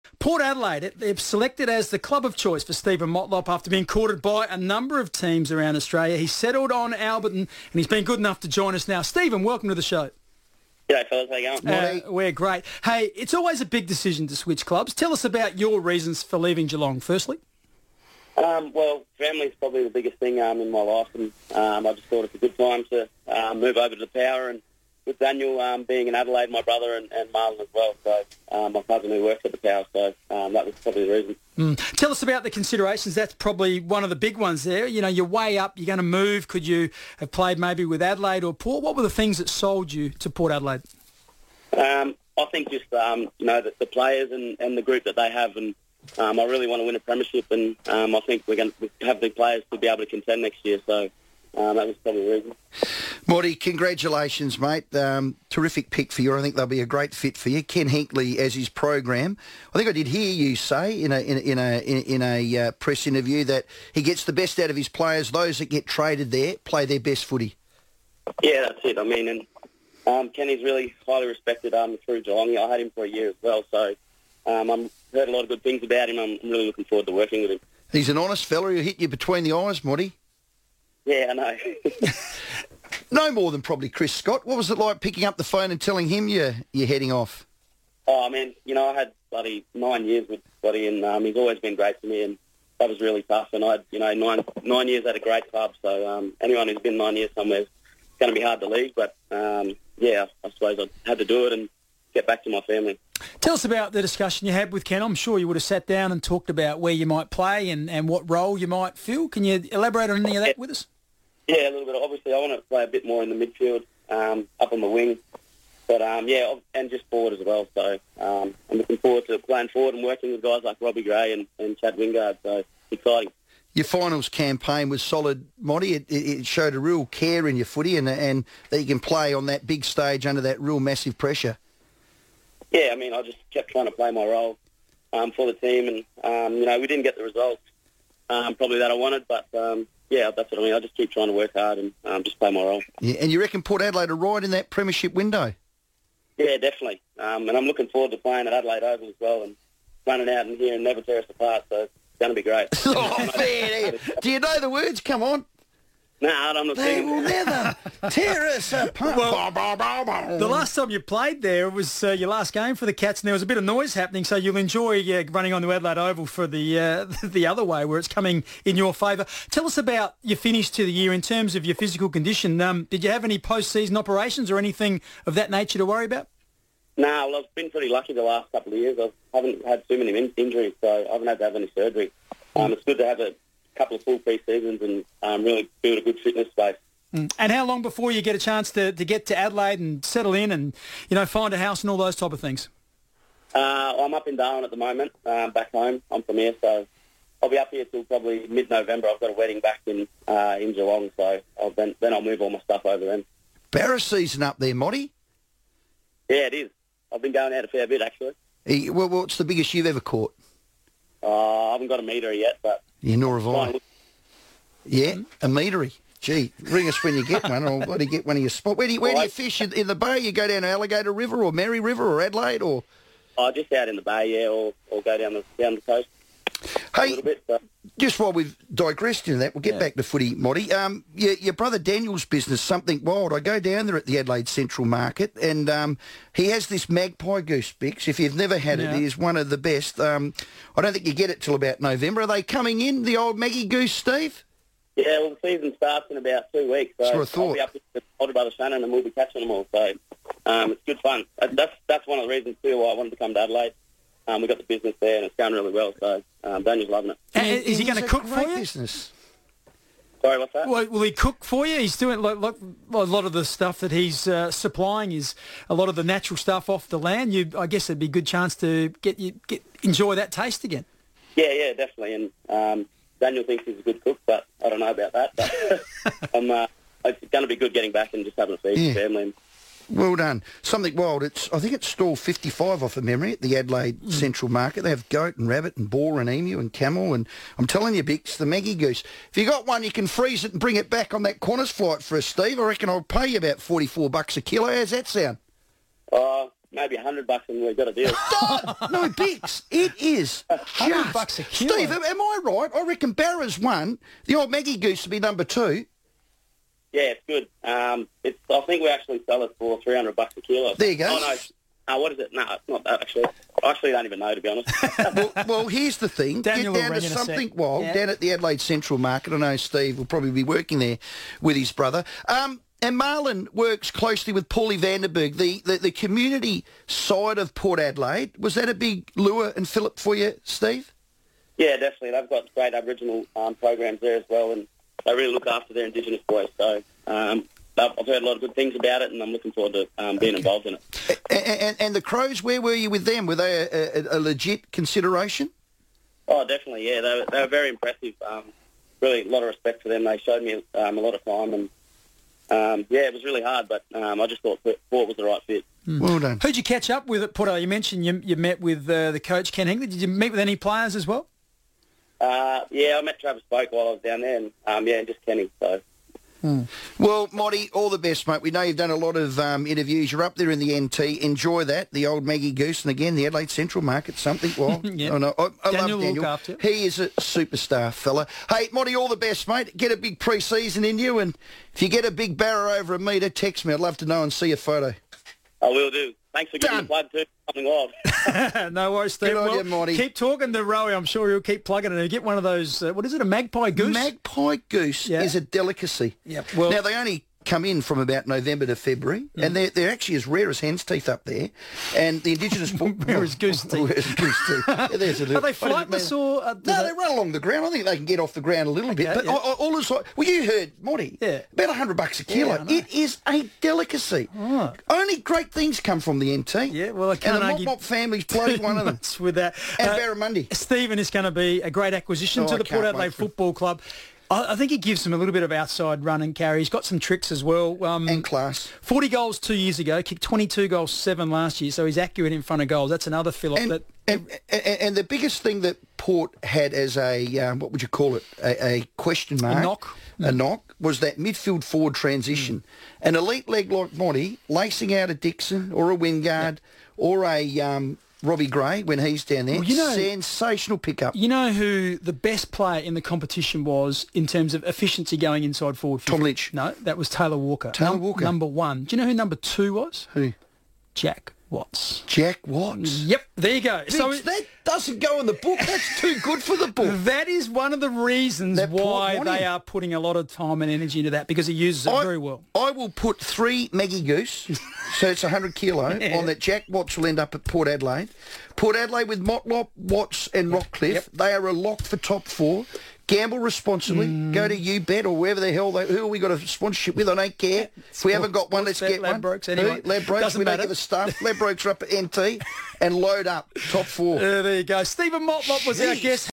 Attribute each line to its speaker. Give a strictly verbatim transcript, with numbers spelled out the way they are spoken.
Speaker 1: Port Adelaide, they've selected as the club of choice for Stephen Motlop after being courted by a number of teams around Australia. He's settled on Alberton and he's been good enough to join us now. Stephen, welcome to the show.
Speaker 2: G'day, fellas. How you going?
Speaker 1: Uh, we're great. Hey, it's always a big decision to switch clubs. Tell us about your reasons for leaving Geelong, firstly.
Speaker 2: Um, well, family's probably the biggest thing um, in my life, and um, I just thought it's a good time to uh, move over to the Power, and with Daniel um, being in Adelaide, my brother, and, and Marlon as well, so um, my cousin who works at the Power, so um, that was probably the reason.
Speaker 1: Mm. Tell us about the considerations. That's probably one of the big ones there. You know, you're way up, you're going to move. Could you have played maybe with Adelaide or Port? What were the things that sold you to Port Adelaide?
Speaker 2: Um, I think just, um, you know, the, the players and, and the group that they have, and um, I really want to win a premiership, and um, I think we're going to have the players to be able to contend next year, so um, that was probably the reason.
Speaker 3: Morty, congratulations, mate. Um, terrific pick for you. I think they'll be a great fit for you. Ken Hinkley as his program. I think I did hear you say in a in, a- in a in, in a uh, press interview that he gets the best out of his players. Those that get traded there play their best footy.
Speaker 2: Yeah, that's it. I mean, and um, Kenny's really highly respected um, through Geelong. I had him for a year as well, so um, I've heard a lot of good things about him. I'm really looking forward to working with him.
Speaker 3: He's an honest fella. He'll hit you between the eyes, Morty.
Speaker 2: Yeah, I know.
Speaker 3: No more than probably Chris Scott. What was it like picking up the phone and telling him you're, you're heading off?
Speaker 2: Oh, I mean, you know, I had bloody nine years with Scotty, and um, he's always been great to me, and that was really tough. And I had, you know, nine nine years at a great club, so um, anyone who's been nine years somewhere is going to be hard to leave. But, um, yeah, I suppose I had to do it and get back to my family.
Speaker 1: Tell us about the discussion you had with Ken. I'm sure you would have sat down and talked about where you might play and, and what role you might fill. Can you elaborate on any of that with us?
Speaker 2: Yeah, a little bit. Obviously, I want to play a bit more in the midfield, um, up on the wing. But, um, yeah, and just forward as well. So um, I'm looking forward to playing forward and working with guys like Robbie Gray and, and Chad Wingard. So exciting.
Speaker 3: Your finals campaign was solid, Monty. It, it showed a real care in your footy and, and that you can play on that big stage under that real massive pressure.
Speaker 2: Yeah, I mean, I just kept trying to play my role um, for the team. And, um, you know, we didn't get the results um, probably that I wanted, but... Um, Yeah, that's what I mean. I just keep trying to work hard and um, just play my role.
Speaker 3: Yeah, and you reckon Port Adelaide are right in that premiership window?
Speaker 2: Yeah, definitely. Um, and I'm looking forward to playing at Adelaide Oval as well and running out in here and never tear us apart. So it's going to be great.
Speaker 3: Oh, fair. Do you know the words? Come on.
Speaker 2: No, nah, I'm not
Speaker 3: They
Speaker 2: singing.
Speaker 3: will never tear us apart.
Speaker 1: Well,
Speaker 3: Bah, bah, bah, bah.
Speaker 1: The last time you played there was uh, your last game for the Cats, and there was a bit of noise happening, so you'll enjoy uh, running on the Adelaide Oval for the uh, the other way, where it's coming in your favour. Tell us about your finish to the year in terms of your physical condition. Um, did you have any post-season operations or anything of that nature to worry about?
Speaker 2: No, nah, well, I've been pretty lucky the last couple of years. I haven't had too many in- injuries, so I haven't had to have any surgery. Um, it's good to have a couple of full pre-seasons and um, really build a good fitness space.
Speaker 1: Mm. And how long before you get a chance to, to get to Adelaide and settle in and, you know, find a house and all those type of things?
Speaker 2: Uh, I'm up in Darwin at the moment, um, back home. I'm from here, so I'll be up here till probably mid-November. I've got a wedding back in uh, in Geelong, so I'll, then, then I'll move all my stuff over then.
Speaker 3: Barra season up there, Monty.
Speaker 2: Yeah, it is. I've been going out a fair bit, actually.
Speaker 3: He, well, what's the biggest you've ever caught?
Speaker 2: Uh, I haven't got a metre yet, but...
Speaker 3: Yeah, nor have I. Yeah, a meatery. Gee, ring us when you get one, or bloody get one of your spot. Where do you, where do you fish? In, in the bay? You go down Alligator River or Mary River or Adelaide or?
Speaker 2: Oh, just out in the bay, yeah, or, or go down the down the coast.
Speaker 3: Hey,
Speaker 2: a little bit. So.
Speaker 3: Just while we've digressed into that, we'll get
Speaker 1: Yeah.
Speaker 3: back to footy, Moddy. Um, your, your brother Daniel's business, Something Wild. I go down there at the Adelaide Central Market, and um, he has this magpie goose, Bix. If you've never had
Speaker 1: Yeah.
Speaker 3: it, it is one of the best. Um, I don't think you get it till about November. Are they coming in, the old Maggie goose, Steve?
Speaker 2: Yeah, well, the season starts in about two weeks. So
Speaker 3: That's what I thought.
Speaker 2: I'll be up with the older brother Shannon, and we'll be catching them all. So um, it's good fun. Uh, That's that's one of the reasons too why I wanted to come to Adelaide. Um, we got the business there, and it's going really well. So um, Daniel's loving it.
Speaker 1: And is he going to
Speaker 3: It's a
Speaker 1: cook for
Speaker 3: great
Speaker 1: you?
Speaker 3: business.
Speaker 2: Sorry, what's that?
Speaker 1: Will, will he cook for you? He's doing like, like well, a lot of the stuff that he's uh, supplying is a lot of the natural stuff off the land. You, I guess, it'd be a good chance to get you get enjoy that taste again.
Speaker 2: Yeah, yeah, definitely. And um, Daniel thinks he's a good cook, but I don't know about that. But I'm, uh, it's going to be good getting back and just having a feed
Speaker 3: Yeah.
Speaker 2: with family. And,
Speaker 3: Well done. Something Wild. It's I think it's stall fifty-five off of memory at the Adelaide
Speaker 1: Mm.
Speaker 3: Central Market. They have goat and rabbit and boar and emu and camel, and I'm telling you, Bix, the Maggie goose. If you got one, you can freeze it and bring it back on that Qantas flight for us, Steve. I reckon I'll pay you about forty-four bucks a kilo. How's that sound?
Speaker 2: uh, maybe a hundred bucks and we've got a deal.
Speaker 3: No, Bix, it is just...
Speaker 1: bucks a kilo.
Speaker 3: Steve, am am I right? I reckon Barra's one. The old Maggie Goose to be number two.
Speaker 2: Yeah, it's good. Um, it's. I think we actually sell it for three hundred bucks a kilo.
Speaker 3: There you go.
Speaker 2: Oh no. Uh, what is it? No, it's not that actually. I actually don't even know, to be honest.
Speaker 3: well, well, here's the thing.
Speaker 1: Daniel
Speaker 3: Get
Speaker 1: will
Speaker 3: down
Speaker 1: ring
Speaker 3: to
Speaker 1: in a sec.
Speaker 3: something, well,
Speaker 1: Yeah.
Speaker 3: down at the Adelaide Central Market. I know Steve will probably be working there with his brother. Um, and Marlon works closely with Paulie Vanderberg, the, the, the community side of Port Adelaide. Was that a big lure and fillip for you, Steve?
Speaker 2: Yeah, definitely. They've got great Aboriginal um, programs there as well, and they really look after their Indigenous boys. So um, I've I've heard a lot of good things about it, and I'm looking forward to um, being involved in it.
Speaker 3: And, and, and the Crows, where were you with them? Were they a, a, a legit consideration?
Speaker 2: Oh, definitely, yeah. They were, they were very impressive. Um, really, a lot of respect for them. They showed me um, a lot of time, and um, yeah, it was really hard, but um, I just thought Port was the right fit.
Speaker 3: Mm. Well done.
Speaker 1: Who'd you catch up with at Port Adelaide? You mentioned you, you met with uh, the coach, Ken Hinkley. Did you meet with any players as well?
Speaker 2: Uh, yeah, I met Travis Boak while I was down there, and um, yeah, just Kenny, so...
Speaker 3: Hmm. Well, Monty, all the best, mate. We know you've done a lot of um, interviews. You're up there in the N T. Enjoy that. The old Maggie Goose, and again, the Adelaide Central Market, something. Well,
Speaker 1: Yep.
Speaker 3: I, know. I, I
Speaker 1: Daniel
Speaker 3: love
Speaker 1: will
Speaker 3: Daniel.
Speaker 1: look after you.
Speaker 3: He is a superstar fella. Hey, Monty, all the best, mate. Get a big pre-season in you, and if you get a big barra over a metre, text me. I'd love to know and see a photo.
Speaker 2: I will do. Thanks for giving
Speaker 3: Done.
Speaker 2: the plug too. Something wild.
Speaker 1: No worries, Steve.
Speaker 3: Good on
Speaker 1: Well,
Speaker 3: you, Monty.
Speaker 1: keep talking to Rowie. I'm sure he'll keep plugging it. Get one of those, uh, what is it, a magpie goose?
Speaker 3: Magpie goose
Speaker 1: Yeah.
Speaker 3: is a delicacy.
Speaker 1: Yep. Well-
Speaker 3: now, they only come in from about November to February,
Speaker 1: Mm.
Speaker 3: and they're, they're actually as rare as hen's teeth up there. And the Indigenous...
Speaker 1: Rare as goose teeth.
Speaker 3: Rare as goose teeth. Yeah, there's a little-
Speaker 1: Are they
Speaker 3: what does it
Speaker 1: flightless
Speaker 3: mean?
Speaker 1: or... Uh, do
Speaker 3: No,
Speaker 1: they-
Speaker 3: they run along the ground. I think they can get off the ground a little bit.
Speaker 1: Okay,
Speaker 3: But
Speaker 1: yeah.
Speaker 3: I, I, all is like, well, you heard, Monty,
Speaker 1: Yeah.
Speaker 3: about a hundred bucks a kilo.
Speaker 1: I know.
Speaker 3: It is a delicacy.
Speaker 1: Right.
Speaker 3: Only great things come from the N T.
Speaker 1: Yeah, well, I
Speaker 3: and
Speaker 1: can't
Speaker 3: the Mop
Speaker 1: argue
Speaker 3: Mop family's bloody one of them.
Speaker 1: much with that.
Speaker 3: And
Speaker 1: Uh,
Speaker 3: Barramundi.
Speaker 1: Stephen is going to be a great acquisition
Speaker 3: Oh,
Speaker 1: to
Speaker 3: I
Speaker 1: the
Speaker 3: can't
Speaker 1: Port Adelaide
Speaker 3: wait for it.
Speaker 1: Football Club. I, I think he gives them a little bit of outside run and carry. He's got some tricks as well. Um,
Speaker 3: And class.
Speaker 1: forty goals two years ago, kicked twenty-two goals, seven last year, so he's accurate in front of goals. That's another fill-up.
Speaker 3: And,
Speaker 1: that
Speaker 3: and, and, and the biggest thing that Port had as a, um, what would you call it, a, a question mark.
Speaker 1: knock.
Speaker 3: A knock, was that midfield forward transition. An elite leg like Monty, lacing out a Dixon or a Wingard or a um, Robbie Gray when he's down there.
Speaker 1: Well, you know-
Speaker 3: sensational pickup.
Speaker 1: You know who the best player in the competition was in terms of efficiency going inside forward?
Speaker 3: Tom Lynch.
Speaker 1: No, that was Taylor Walker.
Speaker 3: Taylor Walker.
Speaker 1: Number one. Do you know who number two was?
Speaker 3: Who?
Speaker 1: Jack Watts.
Speaker 3: Jack Watts.
Speaker 1: Yep, there you go.
Speaker 3: So
Speaker 1: So
Speaker 3: that doesn't go in the book. That's too good for the book.
Speaker 1: that is one of the reasons
Speaker 3: That Port
Speaker 1: why
Speaker 3: want
Speaker 1: they
Speaker 3: him.
Speaker 1: are putting a lot of time and energy into that, because he uses it
Speaker 3: I,
Speaker 1: very well.
Speaker 3: I will put three Maggie Goose, so it's one hundred kilo,
Speaker 1: Yeah.
Speaker 3: on that. Jack Watts will end up at Port Adelaide. Port Adelaide with Motlop, Watts and Rockcliffe.
Speaker 1: Yep.
Speaker 3: They are a lock for top four. Gamble responsibly. Go to UBet or wherever the hell they... Who have we got a sponsorship with? I don't care. If we haven't got one, let's
Speaker 1: Sportsbet,
Speaker 3: get one.
Speaker 1: Ladbrokes, anyway.
Speaker 3: Who? Ladbrokes,
Speaker 1: Doesn't
Speaker 3: we don't
Speaker 1: matter.
Speaker 3: give a stuff. Ladbrokes are up at N T and load up. Top four.
Speaker 1: Uh, there you go. Stephen Motlop was our
Speaker 3: Jeez.
Speaker 1: guest.